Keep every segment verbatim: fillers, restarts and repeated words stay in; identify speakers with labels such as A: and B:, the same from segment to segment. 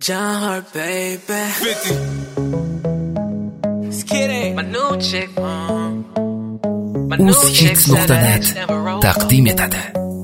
A: John Hart, baby.
B: fifty.
A: Skitty. My new chick. My new chick
C: uz hits nuqta net taqdim etadi.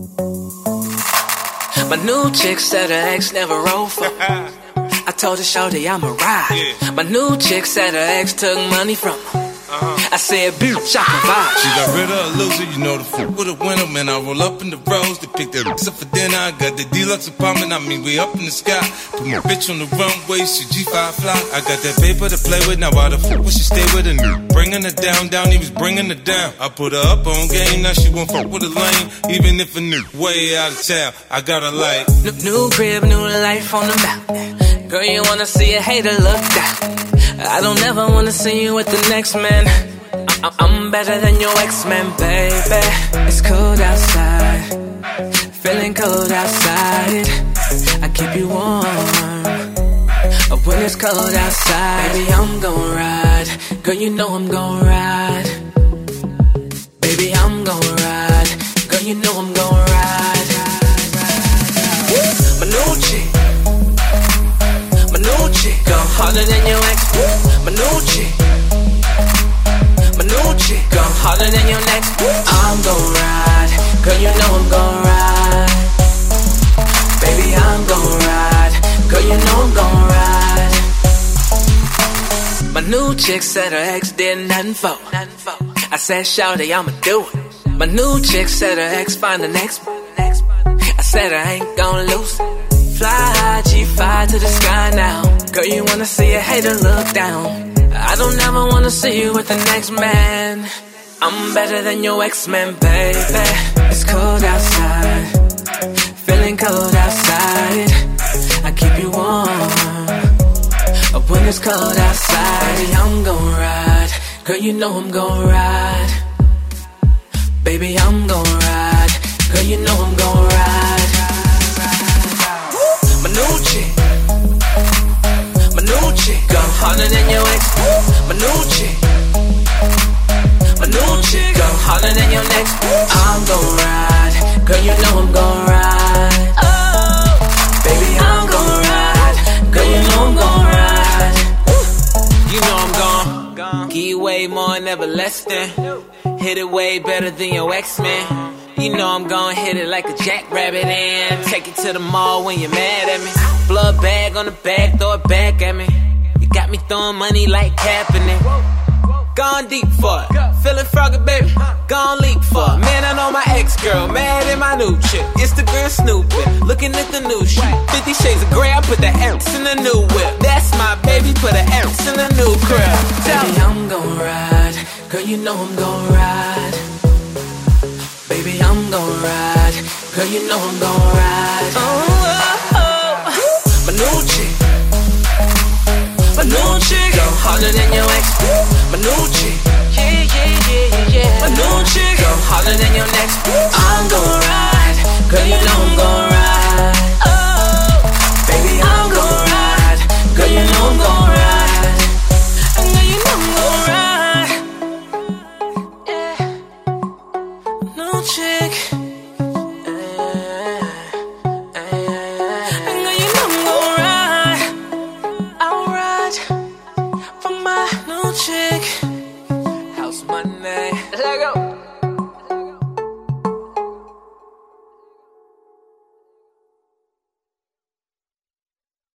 A: My new chick said her ex never rolled for. I told her shorty I'ma ride.
B: Yeah.
A: My new chick said her ex took money from her. Uh-huh. I said, bitch, I can vibe.
B: She got rid of a loser, you know the fool with a winner. Man, I roll up in the rose to pick that up for dinner. I got the deluxe apartment, I mean, we up in the sky. Put my bitch on the runway, she G five fly. I got that paper to play with, now why the fuck would she stay with a new? Bringing her down, down, he was bringing her down. I put her up on game, now she won't fuck with a lane. Even if a new way out of town, I got her like
A: New, new crib, new life on the mountain. Girl, you wanna see a hater look down. I don't ever wanna see you with the next man. I- I'm better than your ex-man, baby. It's cold outside, feeling cold outside. I keep you warm when it's cold outside. Baby, I'm gon' ride. Girl, you know I'm gon' ride. Baby, I'm gon' ride. Girl, you know I'm gon' ride. My new chick, my new chick, go harder than your ex. My new chick, my new chick, go harder than your next. I'm gon' ride, girl, you know I'm gon' ride. Baby, I'm gon' ride, girl, you know I'm gon' ride. My new chick said her ex did nothing for. I said, shawty, I'ma do it. My new chick said her ex find the next. I said I ain't gon' lose. Fly high, G five to the sky now. Girl, you wanna see a hater look down. I don't ever wanna see you with the next man. I'm better than your ex-man, baby. It's cold outside, feeling cold outside. I keep you warm when it's cold outside. Baby, I'm gon' ride. Girl, you know I'm gon' ride. Baby, I'm gon' ride. Girl, you know I'm gon' ride. My new chick, my new chick, go harder than your ex. My new chick, my new chick, go harder than your next. I'm gon' ride, girl, you know I'm gon' ride. Oh, baby, I'm gon' ride, girl, you know I'm gon' ride. You know I'm gon' give you way more, never less than. Hit it way better than your ex-man. You know I'm gon' hit it like a jackrabbit and take it to the mall when you're mad at me. Blood bag on the bag, throw it back at me. You got me throwing money like Kaepernick. Gone deep for it, feeling froggy, baby. Gone leap for it. Man, I know my ex-girl, mad at my new chick. Instagram snooping, looking at the new shit. Fifty shades of grey, I put the X in the new whip. That's my baby, put an X in the new crib. Baby, I'm gon' ride. Girl, you know I'm gon' ride. Baby, I'm gon' ride. Girl, you know I'm gon'